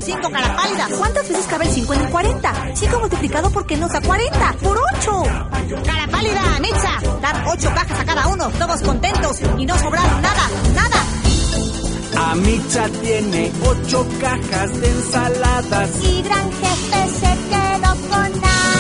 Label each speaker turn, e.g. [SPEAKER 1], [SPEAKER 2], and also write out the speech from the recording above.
[SPEAKER 1] 5, cara pálida.
[SPEAKER 2] ¿Cuántas veces cabe el 5 en el 40? 5 multiplicado por qué nos da 40. ¡Por 8!
[SPEAKER 1] Cara pálida, Mitza. Dar 8 cajas a cada uno, todos contentos y no sobraron nada.
[SPEAKER 3] Amicha tiene 8 cajas de ensaladas.
[SPEAKER 4] Y Gran Jefe se quedó con nada.